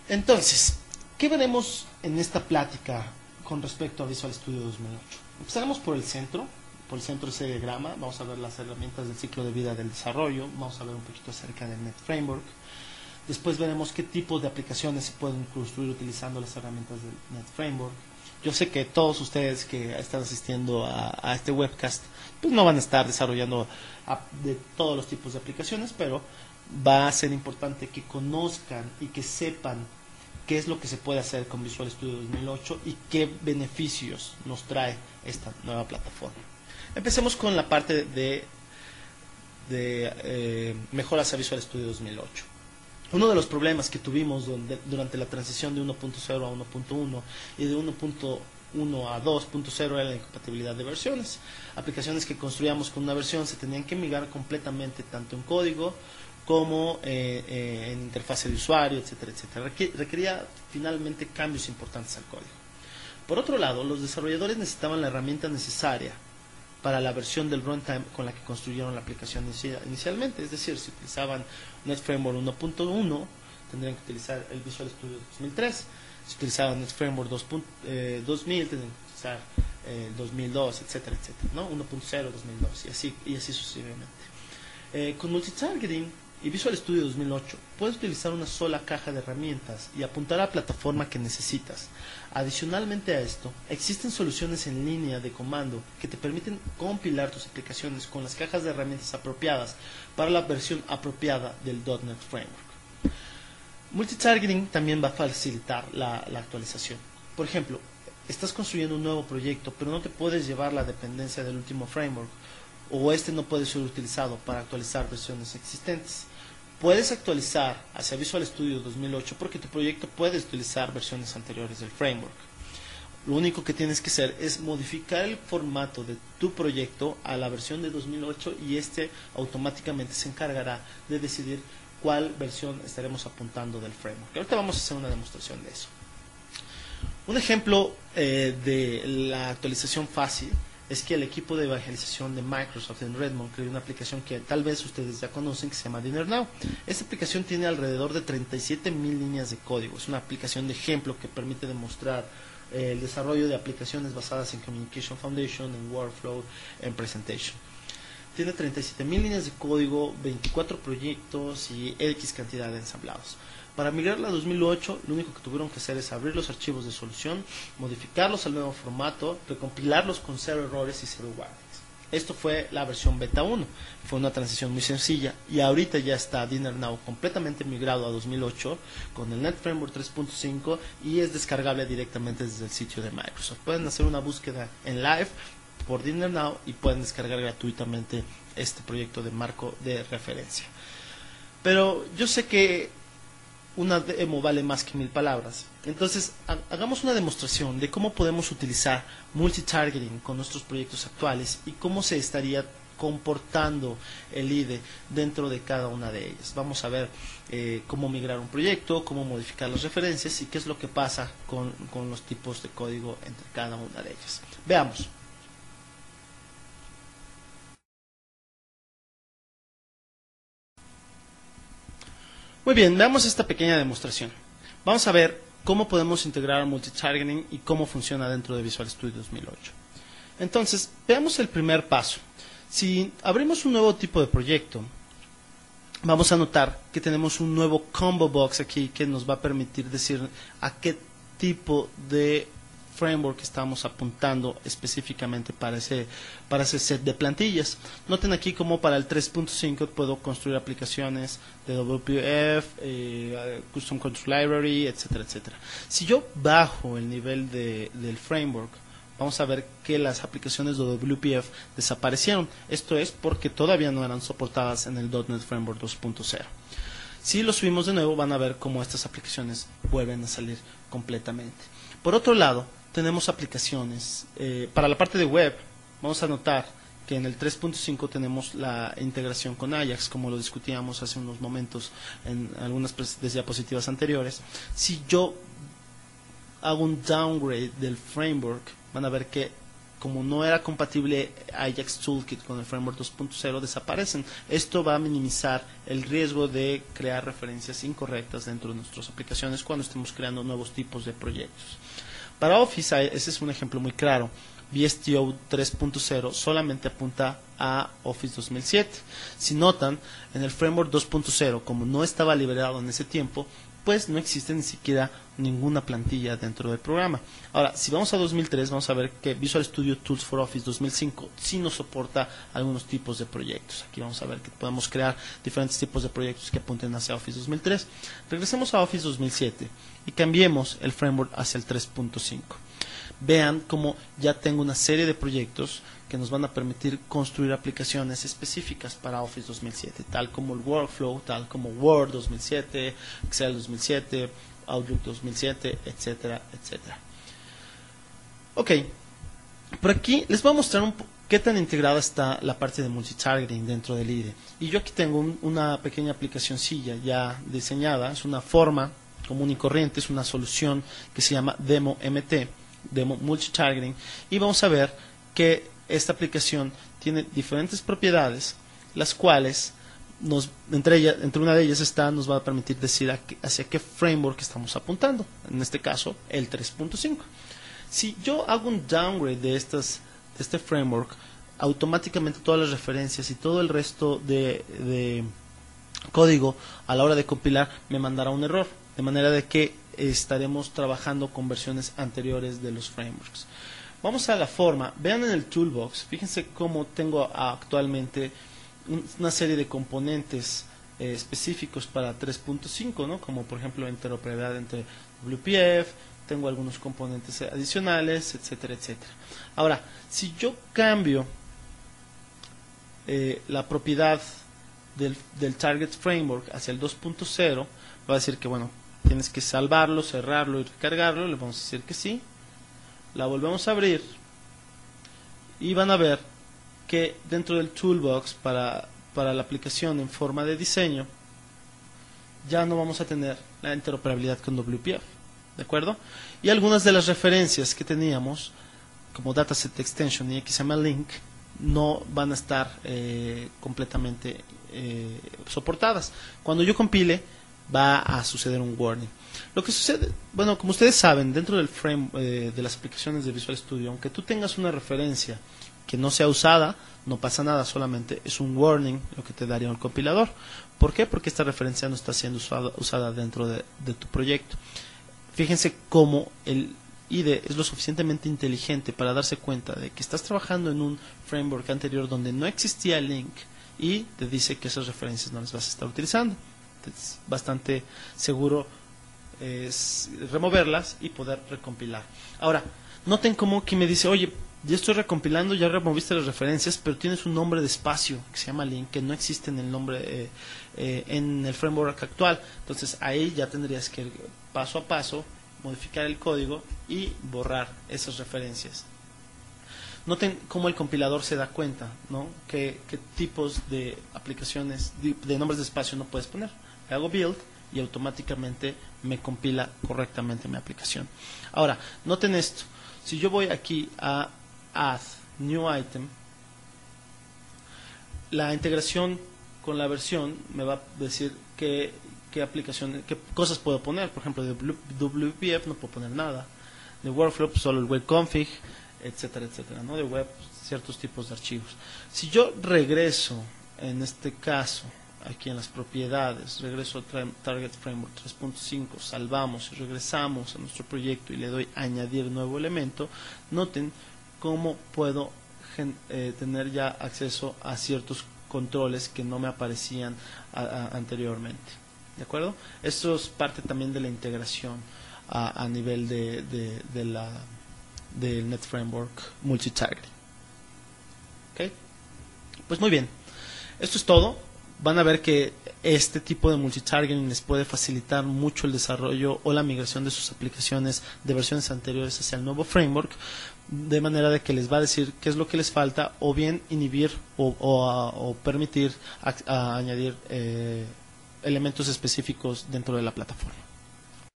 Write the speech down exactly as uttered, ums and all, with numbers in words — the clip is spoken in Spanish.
Entonces, ¿qué veremos en esta plática con respecto a Visual Studio dos mil ocho? Empezaremos por el centro, por el centro de ese diagrama. Vamos a ver las herramientas del ciclo de vida del desarrollo, vamos a ver un poquito acerca del Net Framework. Después veremos qué tipos de aplicaciones se pueden construir utilizando las herramientas del Net Framework. Yo sé que todos ustedes que están asistiendo a, a este webcast pues no van a estar desarrollando a, de todos los tipos de aplicaciones, pero va a ser importante que conozcan y que sepan qué es lo que se puede hacer con Visual Studio dos mil ocho y qué beneficios nos trae esta nueva plataforma. Empecemos con la parte de, de eh, mejoras a Visual Studio dos mil ocho. Uno de los problemas que tuvimos donde, durante la transición de uno punto cero a uno punto uno y de uno punto uno a dos punto cero era la incompatibilidad de versiones. Aplicaciones que construíamos con una versión se tenían que migrar completamente tanto en código como eh, eh, en interfase de usuario, etcétera, etcétera. Requería finalmente cambios importantes al código. Por otro lado, los desarrolladores necesitaban la herramienta necesaria para la versión del runtime con la que construyeron la aplicación inicialmente. Es decir, si utilizaban Net Framework uno punto uno, tendrían que utilizar el Visual Studio dos mil tres. Si utilizaban Net Framework dos mil, tendrían que utilizar el eh, dos mil dos, etcétera, etcétera, ¿no? uno punto cero, dos mil dos y así, y así sucesivamente. Eh, con multitargeting y Visual Studio dos mil ocho puedes utilizar una sola caja de herramientas y apuntar a la plataforma que necesitas. Adicionalmente a esto, existen soluciones en línea de comando que te permiten compilar tus aplicaciones con las cajas de herramientas apropiadas para la versión apropiada del .NET Framework. Multitargeting también va a facilitar la, la actualización. Por ejemplo, estás construyendo un nuevo proyecto, pero no te puedes llevar la dependencia del último framework, o este no puede ser utilizado para actualizar versiones existentes. Puedes actualizar hacia Visual Studio dos mil ocho porque tu proyecto puede utilizar versiones anteriores del framework. Lo único que tienes que hacer es modificar el formato de tu proyecto a la versión de dos mil ocho y este automáticamente se encargará de decidir cuál versión estaremos apuntando del framework. Ahorita vamos a hacer una demostración de eso. Un ejemplo eh, de la actualización fácil es que el equipo de evangelización de Microsoft en Redmond creó una aplicación que tal vez ustedes ya conocen que se llama Dinner Now. Esta aplicación tiene alrededor de treinta y siete mil líneas de código. Es una aplicación de ejemplo que permite demostrar eh, el desarrollo de aplicaciones basadas en Communication Foundation, en Workflow, en Presentation. Tiene treinta y siete mil líneas de código, veinticuatro proyectos y X cantidad de ensamblados. Para migrarla a dos mil ocho, lo único que tuvieron que hacer es abrir los archivos de solución, modificarlos al nuevo formato, recompilarlos con cero errores y cero warnings. Esto fue la versión beta uno. Fue una transición muy sencilla y ahorita ya está Dinner Now completamente migrado a dos mil ocho con el Net Framework tres punto cinco y es descargable directamente desde el sitio de Microsoft. Pueden hacer una búsqueda en live por Dinner Now y pueden descargar gratuitamente este proyecto de marco de referencia. Pero yo sé que una demo vale más que mil palabras. Entonces, hagamos una demostración de cómo podemos utilizar multitargeting con nuestros proyectos actuales y cómo se estaría comportando el I D E dentro de cada una de ellas. Vamos a ver eh, cómo migrar un proyecto, cómo modificar las referencias y qué es lo que pasa con, con los tipos de código entre cada una de ellas. Veamos. Muy bien, veamos esta pequeña demostración. Vamos a ver cómo podemos integrar multitargeting y cómo funciona dentro de Visual Studio dos mil ocho. Entonces, veamos el primer paso. Si abrimos un nuevo tipo de proyecto, vamos a notar que tenemos un nuevo combo box aquí que nos va a permitir decir a qué tipo de framework estamos apuntando específicamente para ese, para ese set de plantillas. Noten aquí como para el tres punto cinco puedo construir aplicaciones de W P F, eh, Custom Control Library, etcétera, etcétera. Si yo bajo el nivel de, del framework, vamos a ver que las aplicaciones de W P F desaparecieron. Esto es porque todavía no eran soportadas en el .NET Framework dos punto cero. Si lo subimos de nuevo, van a ver cómo estas aplicaciones vuelven a salir completamente. Por otro lado, tenemos aplicaciones. Eh, para la parte de web, vamos a notar que en el tres punto cinco tenemos la integración con Ajax, como lo discutíamos hace unos momentos en algunas diapositivas anteriores. Si yo hago un downgrade del framework, van a ver que como no era compatible Ajax Toolkit con el framework dos punto cero, desaparecen. Esto va a minimizar el riesgo de crear referencias incorrectas dentro de nuestras aplicaciones cuando estemos creando nuevos tipos de proyectos. Para Office, ese es un ejemplo muy claro. V S T O tres punto cero solamente apunta a Office dos mil siete. Si notan, en el framework dos punto cero, como no estaba liberado en ese tiempo, pues no existe ni siquiera ninguna plantilla dentro del programa. Ahora, si vamos a dos mil tres, vamos a ver que Visual Studio Tools for Office dos mil cinco sí nos soporta algunos tipos de proyectos. Aquí vamos a ver que podemos crear diferentes tipos de proyectos que apunten hacia Office dos mil tres. Regresemos a Office dos mil siete y cambiemos el framework hacia el tres punto cinco. Vean cómo ya tengo una serie de proyectos que nos van a permitir construir aplicaciones específicas para Office dos mil siete, tal como el Workflow, tal como Word dos mil siete, Excel dos mil siete, Outlook dos mil siete, etcétera, etcétera. Ok, por aquí les voy a mostrar un qué tan integrada está la parte de multitargeting dentro del I D E. Y yo aquí tengo un, una pequeña aplicacioncilla ya diseñada, es una forma común y corriente, es una solución que se llama Demo M T, Demo Multitargeting, y vamos a ver que esta aplicación tiene diferentes propiedades, las cuales nos, entre, ella, entre una de ellas está, nos va a permitir decir a qué, hacia qué framework estamos apuntando, en este caso el tres punto cinco. Si yo hago un downgrade de, estas, de este framework, automáticamente todas las referencias y todo el resto de, de código a la hora de compilar me mandará un error, de manera de que estaremos trabajando con versiones anteriores de los frameworks. Vamos a la forma. Vean en el toolbox, fíjense cómo tengo actualmente una serie de componentes eh, específicos para tres punto cinco, ¿no? Como por ejemplo interoperabilidad entre W P F, tengo algunos componentes adicionales, etcétera, etcétera. Ahora, si yo cambio eh, la propiedad del, del Target Framework hacia el dos punto cero, va a decir que bueno, tienes que salvarlo, cerrarlo y recargarlo. Le vamos a decir que sí. La volvemos a abrir y van a ver que dentro del toolbox para, para la aplicación en forma de diseño ya no vamos a tener la interoperabilidad con W P F, ¿de acuerdo? Y algunas de las referencias que teníamos como Dataset Extension y X M L Link no van a estar eh, completamente eh, soportadas. Cuando yo compile va a suceder un warning. Lo que sucede, bueno, como ustedes saben, dentro del frame eh, de las aplicaciones de Visual Studio, aunque tú tengas una referencia que no sea usada, no pasa nada, solamente es un warning lo que te daría el compilador. ¿Por qué? Porque esta referencia no está siendo usada, usada dentro de, de tu proyecto. Fíjense cómo el I D E es lo suficientemente inteligente para darse cuenta de que estás trabajando en un framework anterior donde no existía el link y te dice que esas referencias no las vas a estar utilizando. Es bastante seguro es removerlas y poder recompilar. Ahora, noten cómo que me dice, oye, ya estoy recompilando, ya removiste las referencias, pero tienes un nombre de espacio que se llama link, que no existe en el nombre eh, eh, en el framework actual. Entonces ahí ya tendrías que ir paso a paso, modificar el código y borrar esas referencias. Noten cómo el compilador se da cuenta, ¿no? qué, qué tipos de aplicaciones, de, de nombres de espacio no puedes poner. Le hago build y automáticamente me compila correctamente mi aplicación. Ahora, noten esto. Si yo voy aquí a Add New Item, la integración con la versión me va a decir qué, qué aplicación, qué cosas puedo poner. Por ejemplo, de W P F no puedo poner nada. De Workflow, pues solo el web config, etcétera, etcétera, ¿no? De web, ciertos tipos de archivos. Si yo regreso, en este caso, aquí en las propiedades, regreso a Target Framework tres punto cinco, salvamos y regresamos a nuestro proyecto y le doy añadir nuevo elemento, noten cómo puedo eh, tener ya acceso a ciertos controles que no me aparecían a, a, anteriormente. ¿De acuerdo? Esto es parte también de la integración a, a nivel de, de, de la del Net Framework Multitargeting. ¿Okay? Pues muy bien, esto es todo. Van a ver que este tipo de multitargeting les puede facilitar mucho el desarrollo o la migración de sus aplicaciones de versiones anteriores hacia el nuevo framework, de manera de que les va a decir qué es lo que les falta, o bien inhibir o, o, a, o permitir a, a añadir eh, elementos específicos dentro de la plataforma.